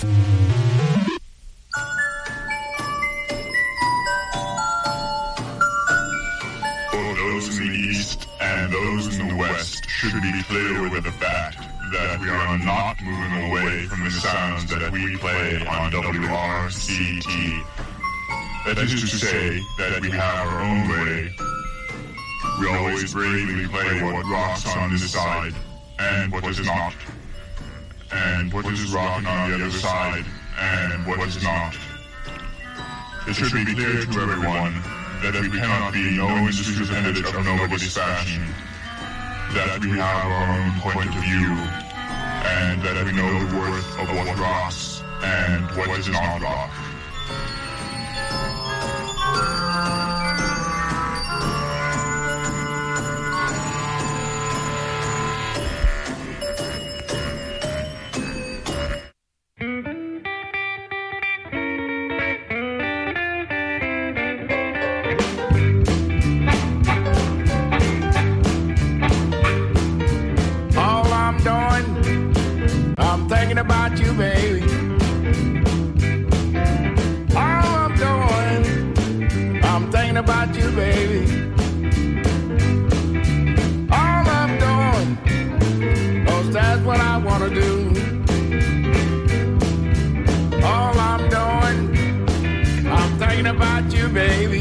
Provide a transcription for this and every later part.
Those in the East and those in the West should be clear with the fact that we are not moving away from the sounds that we play on WRCT. That is to say that we have our own way. We always bravely play what rocks on this side and what does not, and what is rocking on the other side and what is not. It should be clear to everyone that we cannot be no industry's appendage of nobody's fashion, that we have our own point of view, and that we know the worth of what rocks and what does not rock. About you, baby. All I'm doing, I'm thinking about you, baby. All I'm doing, 'cause that's what I wanna do. All I'm doing, I'm thinking about you, baby.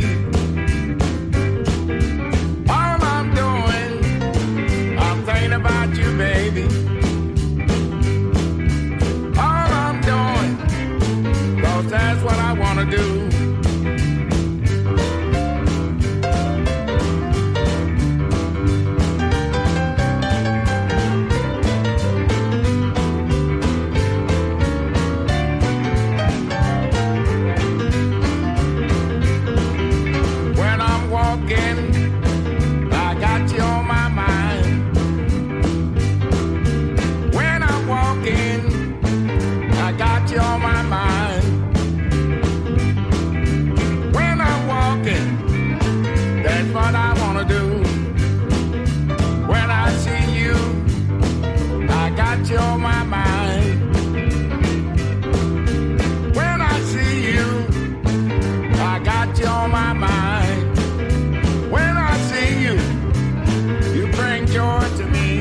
All I'm doing, I'm thinking about you, baby. That's what I want to do. When I'm walking, I got you on my mind. When I'm walking, I got you on my mind. That's what I wanna do. When I see you, I got you on my mind. When I see you, I got you on my mind. When I see you, you bring joy to me.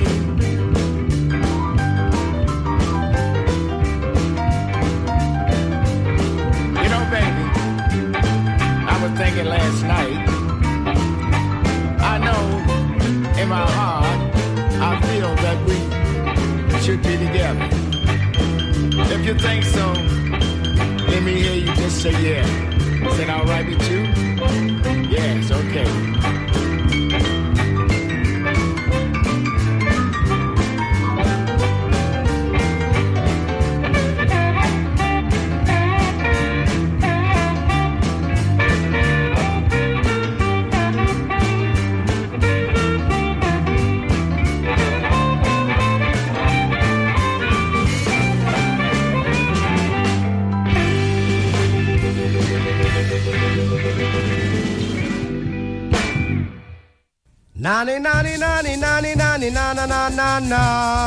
You know, baby, I was thinking last night. In my heart, I feel that we should be together. If you think so, let me hear you just say yeah. Is that all right with you? Yes, okay. Nani nani nani nani nani na na na na na.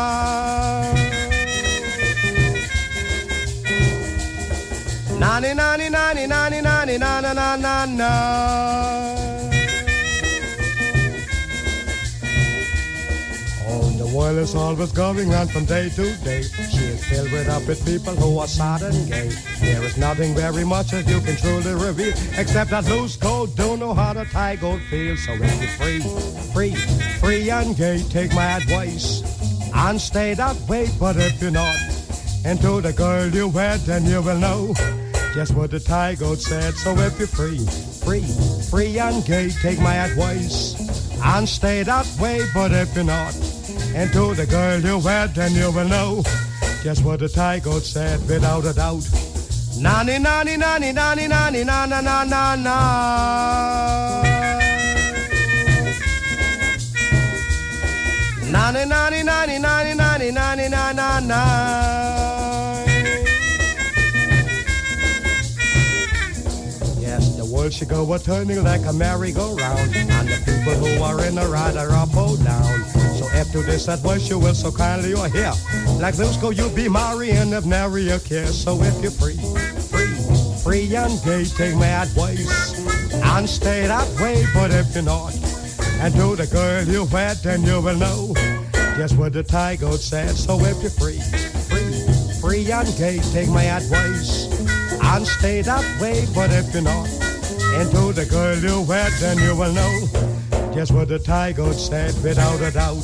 Nani nani nani nani nani na na na na na. Oh, the world is always going on from day to day. She is filled with people who are sad and gay. There is nothing very much that you can truly reveal, except that loose gold don't know how to tie gold feels. So if you're free and gay, take my advice and stay that way. But if you're not, and to the girl you wed, then you will know just what the tie goat said. So if you're free and gay, take my advice and stay that way. But if you're not, and to the girl you wed, then you will know just what the tie goat said without a doubt. Nani nani nani nani nani na na na na na. Nani nani nani nani nani nani na na na. Yes, the world should go a turning like a merry-go-round, and the people who are in a ride are up or down. So After this advice you will so kindly or hear. Like those go you'll be marrying if nary a care. So if you're free and gay, take my advice and stay that way. But if you're not, and to the girl you wed, then you will know just what the Thai goat said. So if you're free and gay, take my advice and stay that way. But if you're not, and to the girl you wed, then you will know just what the Thai goat said without a doubt.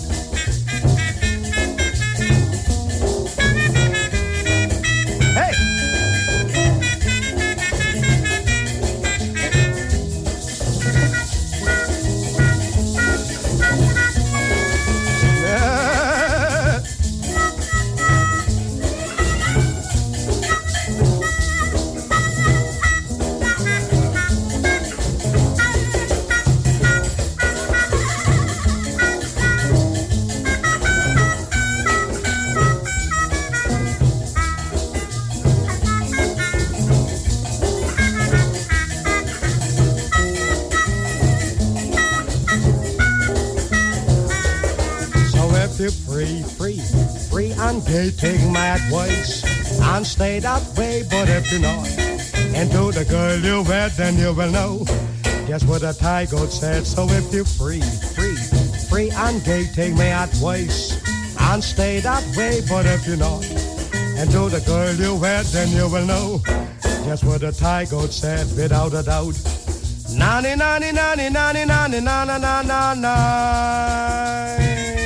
Free and gay, take my advice and stay that way. But if you're not, and to the girl you wed, then you will know just what the Thai goat said. So if you're free and gay, take my advice and stay that way. But if you're not, and to the girl you wed, then you will know just what the Thai goat said without a doubt. Nani nani nani nani nani nani nani nani.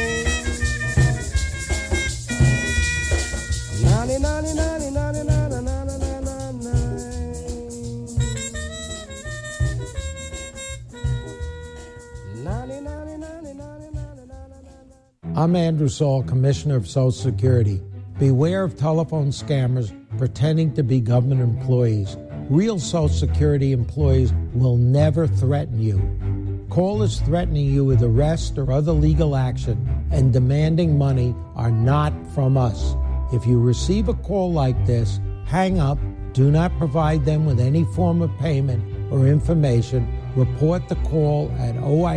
I'm Andrew Saul, Commissioner of Social Security. Beware of telephone scammers pretending to be government employees. Real Social Security employees will never threaten you. Callers threatening you with arrest or other legal action and demanding money are not from us. If you receive a call like this, hang up, do not provide them with any form of payment or information. Report the call at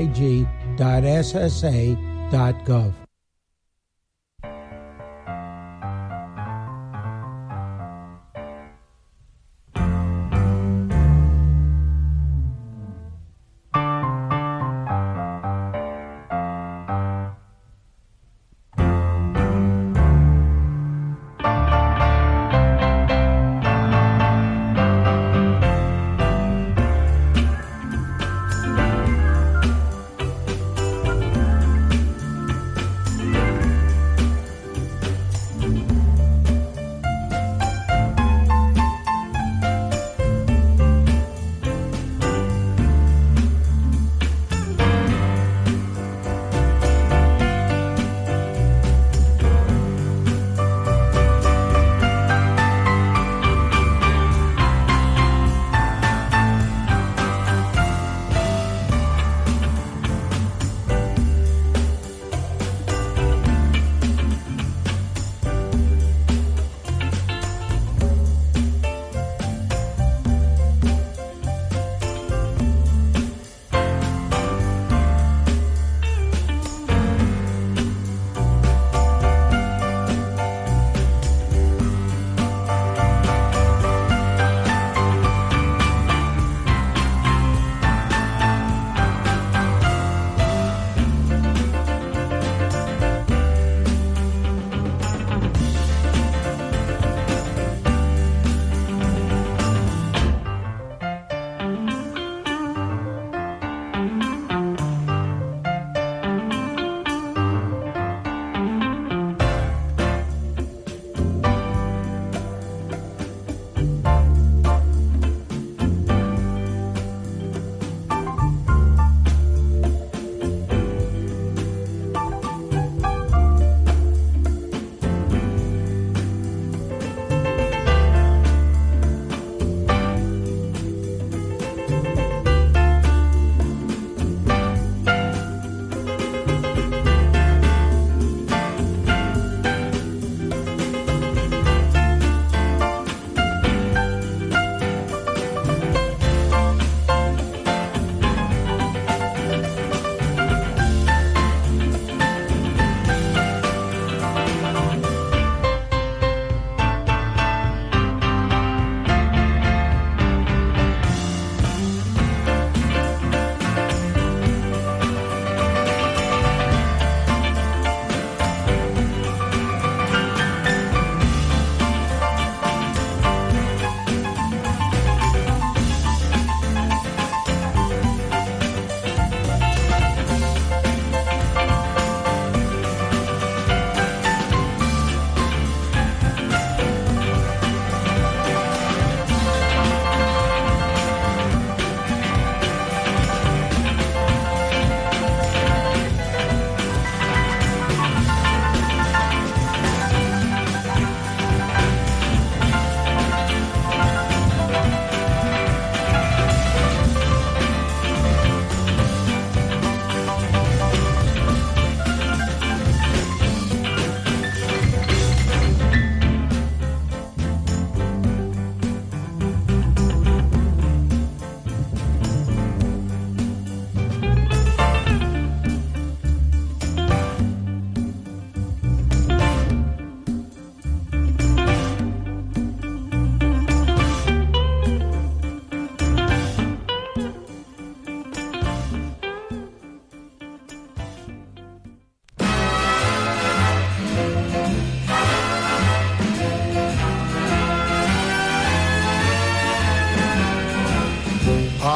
oig.ssa.gov.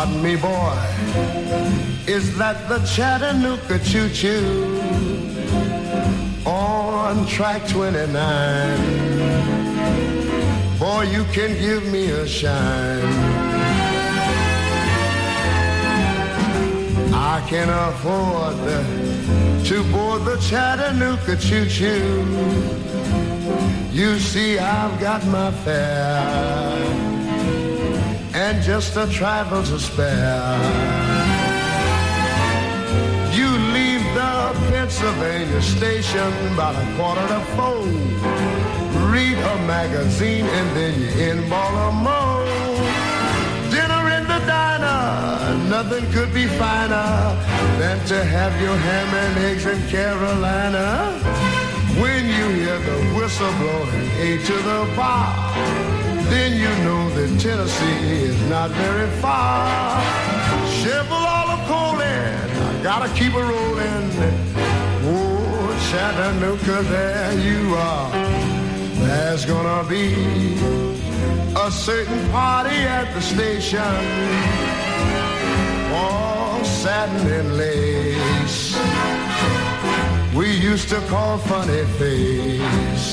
Pardon me, boy, is that the Chattanooga choo-choo on track 29? Boy, you can give me a shine. I can afford to board the Chattanooga choo-choo. You see, I've got my fare and just a trifle to spare. You leave the Pennsylvania station about 3:45. Read a magazine and then you're in Baltimore. Dinner in the diner, nothing could be finer than to have your ham and eggs in Carolina. When you hear the whistle blowing A to the bar, then you know that Tennessee is not very far. Shovel all the coal in, I gotta keep it rolling. Oh, Chattanooga, there you are. There's gonna be a certain party at the station, all satin and lace. We used to call Funny Face.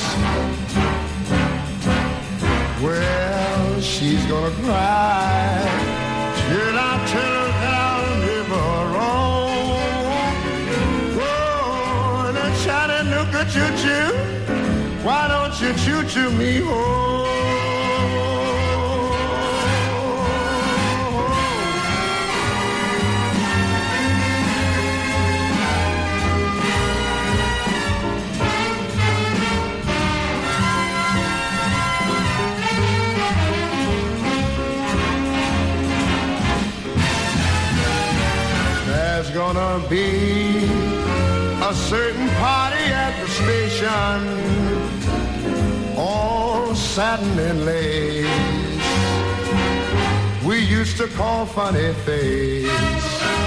Well, she's gonna cry till I tell her that I'll never wrong. Whoa, the Chattanooga choo-choo, why don't you choo-choo me home? There's gonna be a certain party at the station, all satin and lace. We used to call Funny Face.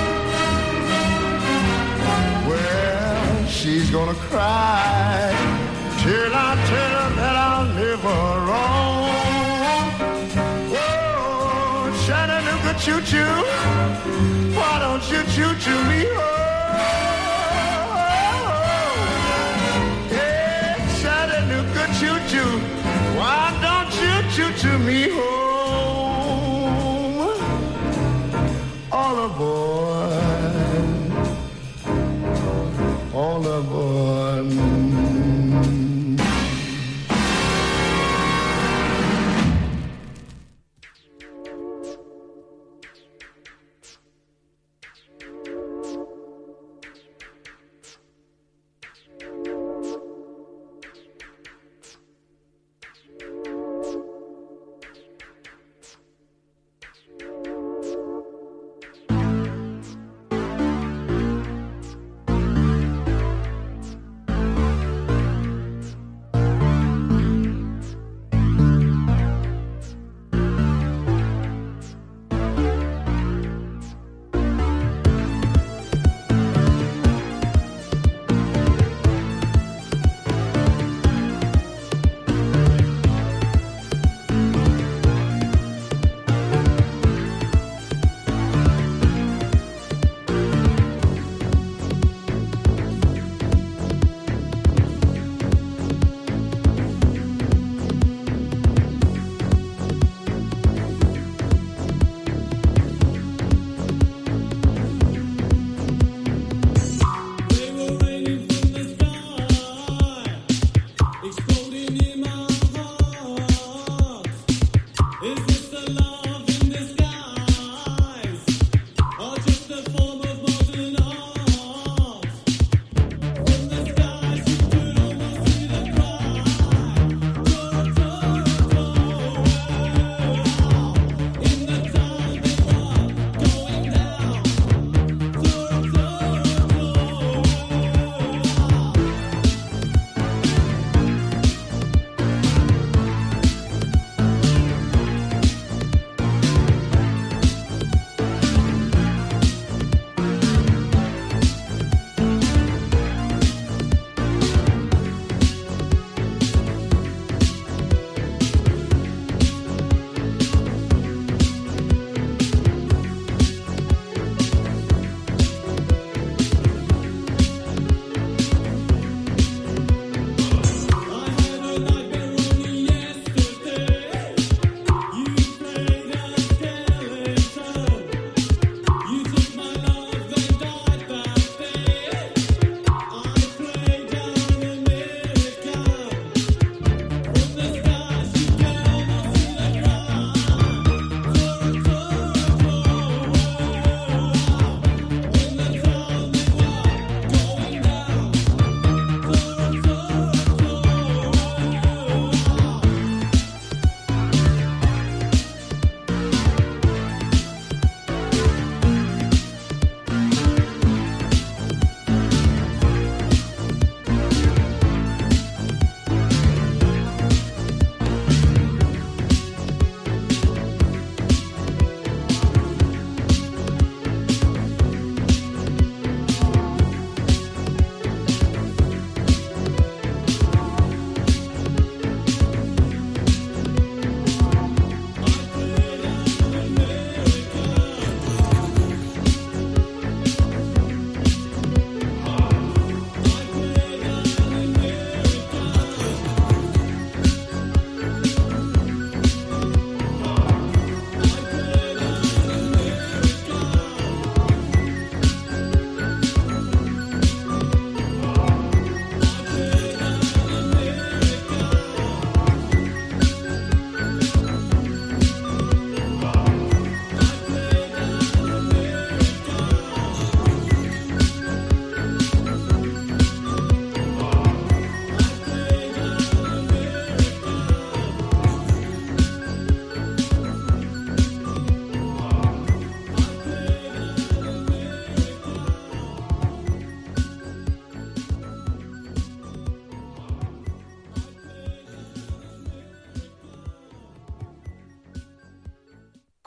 Well, she's gonna cry till I tell her that I'll never wrong. Whoa, Chattanooga choo-choo, why don't you choo-choo me home? Yeah, Chattanooga choo-choo, why don't you choo-choo me home? All aboard, all aboard.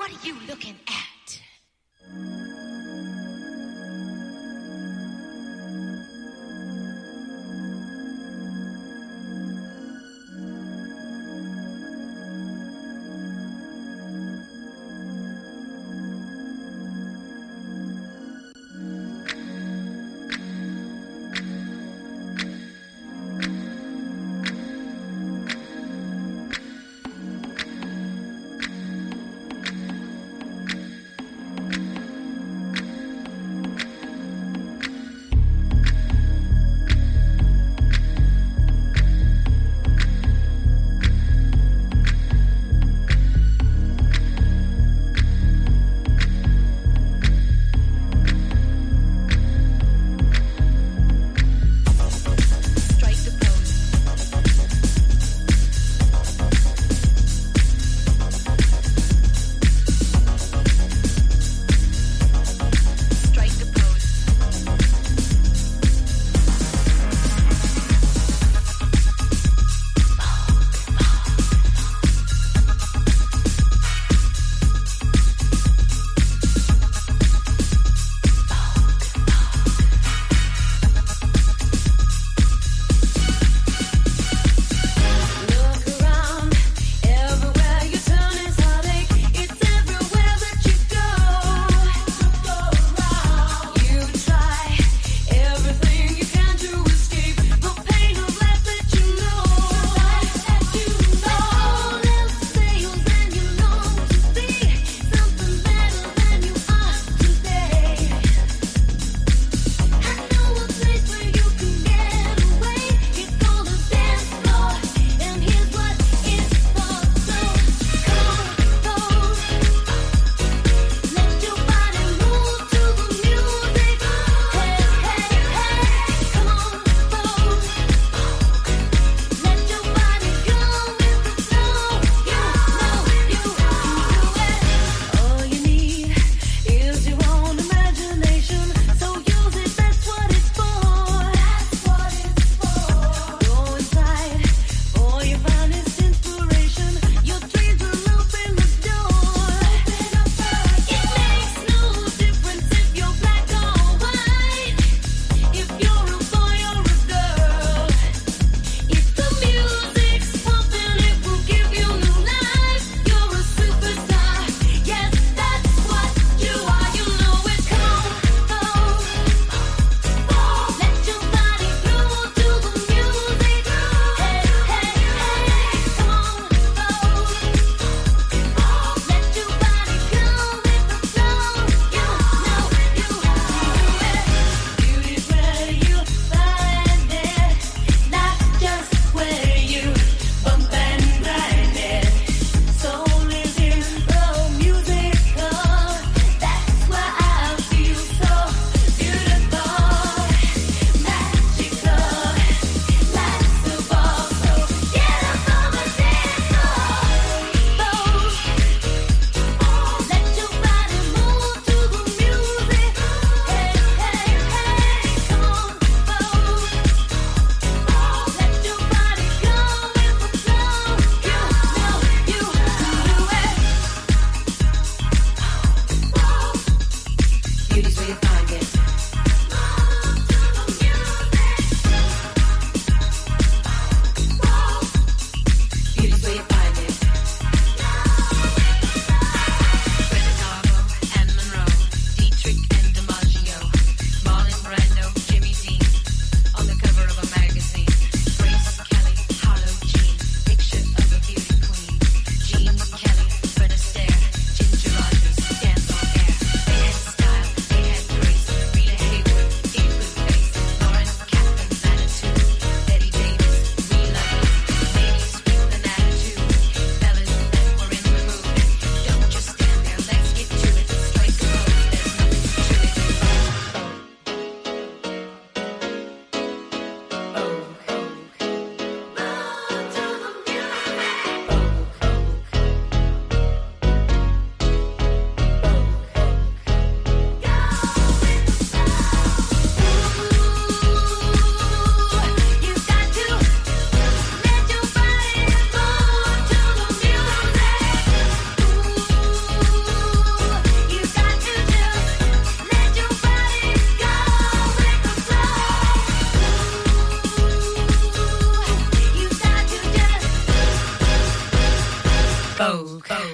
What are you looking at?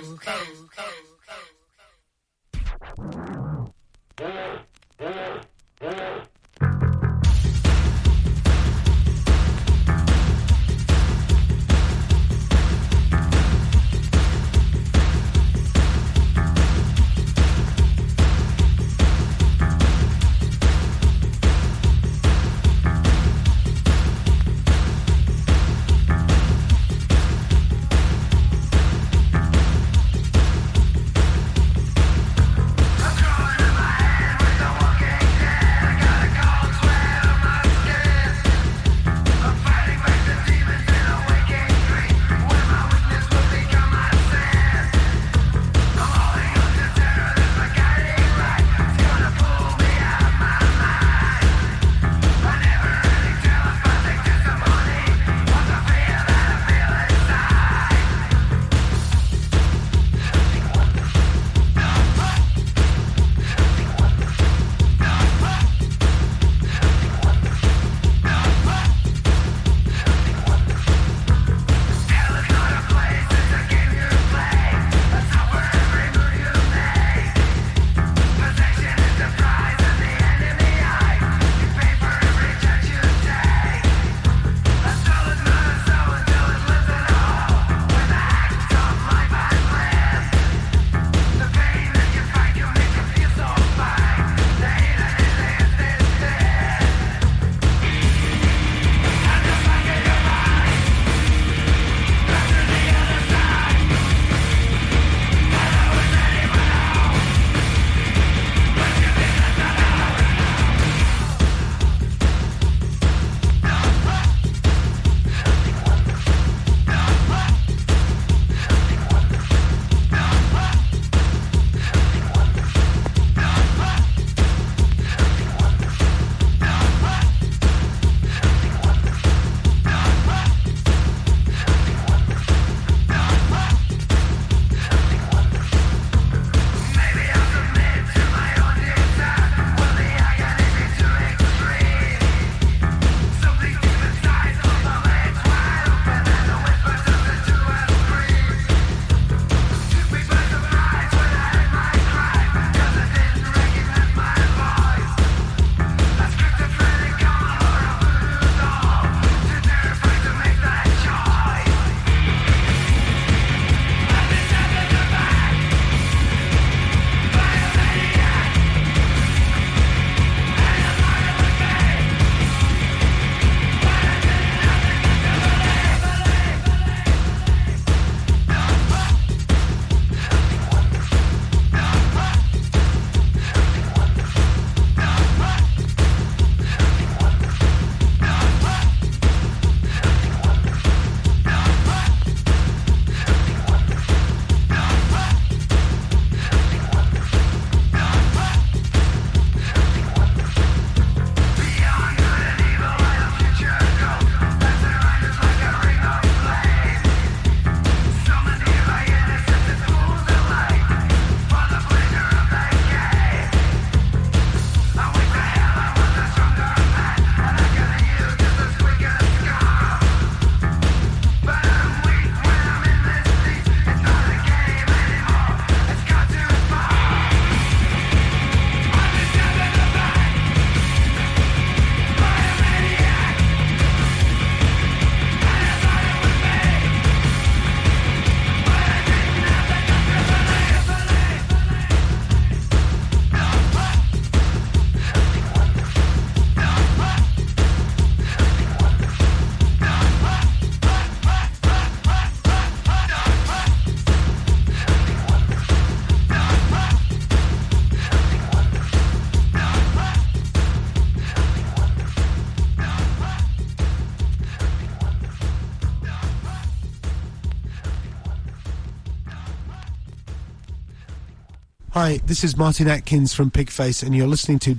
Hi, this is Martin Atkins from Pigface, and you're listening to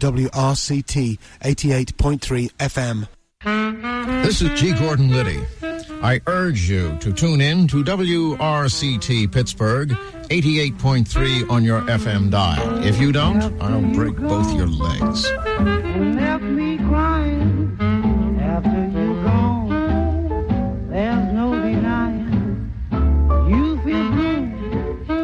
WRCT 88.3 FM. This is G. Gordon Liddy. I urge you to tune in to WRCT Pittsburgh 88.3 on your FM dial. If you don't, I'll break both your legs. You left me crying after you gone. There's no denying you feel blue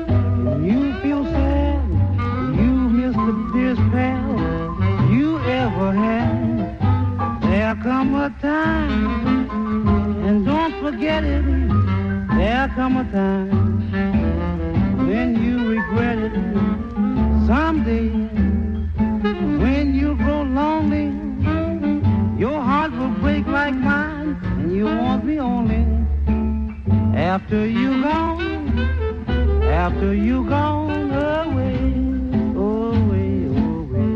regret it someday. When you grow lonely, your heart will break like mine, and you won't be only. After you gone away, away, away.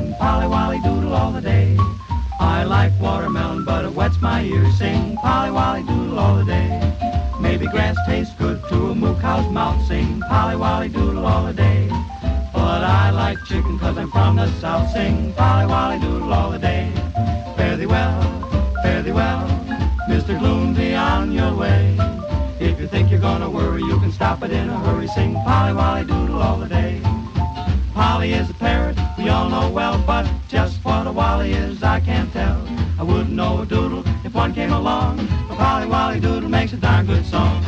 sing Polly Wolly Doodle all the day. I like watermelon, but it wets my ears. Sing Polly Wolly Doodle all the day. Maybe grass tastes good to a moo cow's mouth. Sing Polly Wolly Doodle all the day. But I like chicken 'cause I'm from the south. Sing Polly Wolly Doodle all the day. Fare thee well, Mr. Gloom, be on your way. If you think you're gonna worry, you can stop it in a hurry. Sing Polly Wolly Doodle all the day. Polly is a parrot, we all know well, but just what a Wally is, I can't tell. I wouldn't know a doodle if one came along, but Polly Wolly Doodle makes a darn good song.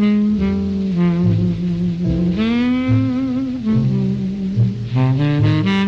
Mm-hmm.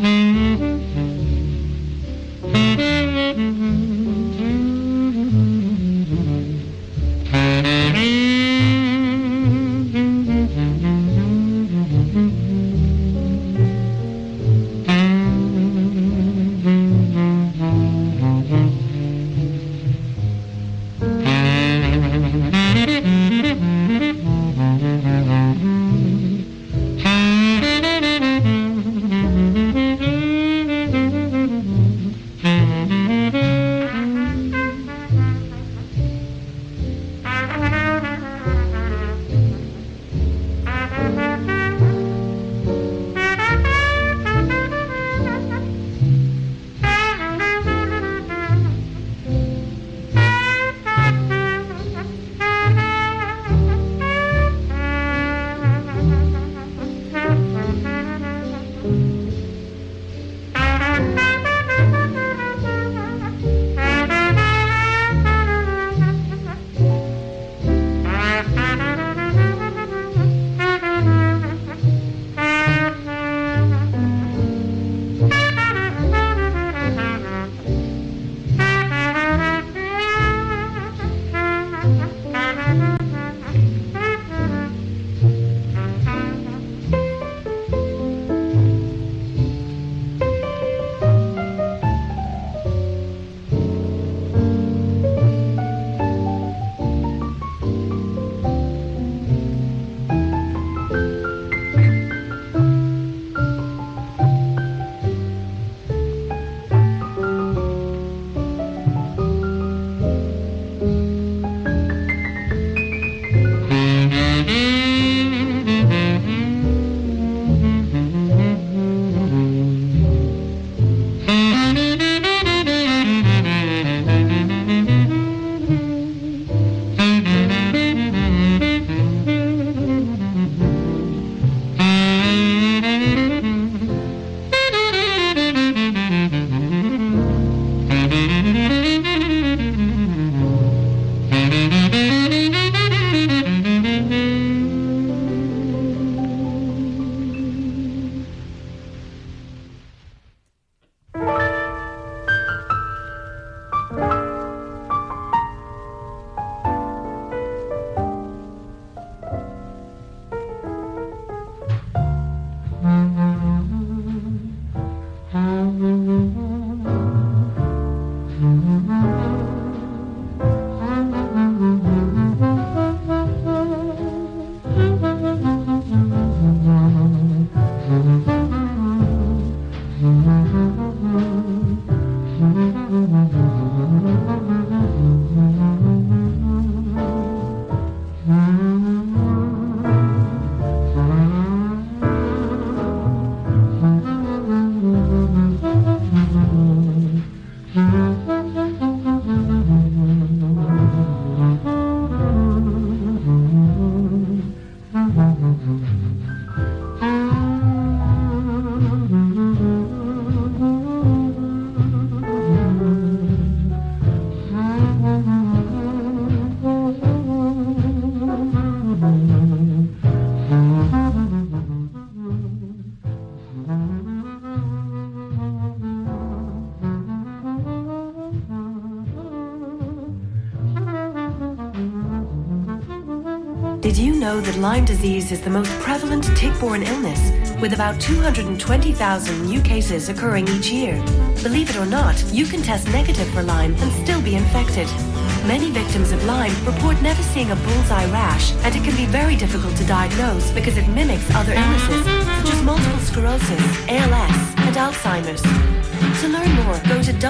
Did you know that Lyme disease is the most prevalent tick-borne illness, with about 220,000 new cases occurring each year? Believe it or not, you can test negative for Lyme and still be infected. Many victims of Lyme report never seeing a bullseye rash, and it can be very difficult to diagnose because it mimics other illnesses, such as multiple sclerosis, ALS, and Alzheimer's. To learn more, go to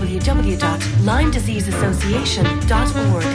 www.LymeDiseaseAssociation.org.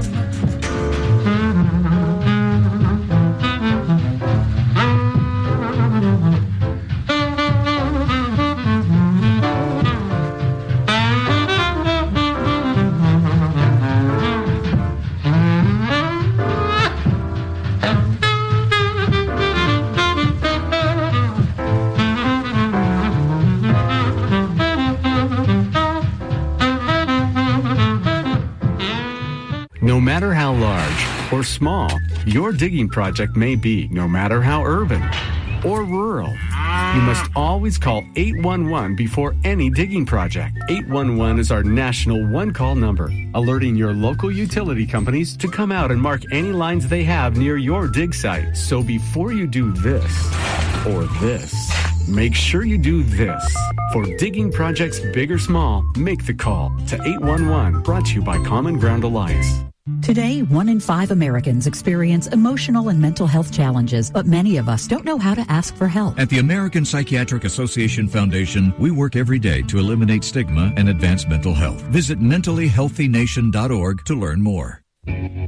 No matter how large or small your digging project may be, no matter how urban or rural, you must always call 811 before any digging project. 811 is our national one-call number, alerting your local utility companies to come out and mark any lines they have near your dig site. So before you do this or this, make sure you do this. For digging projects big or small, make the call to 811, brought to you by Common Ground Alliance. Today, 1 in 5 Americans experience emotional and mental health challenges, but many of us don't know how to ask for help. At the American Psychiatric Association Foundation, we work every day to eliminate stigma and advance mental health. Visit mentallyhealthynation.org to learn more.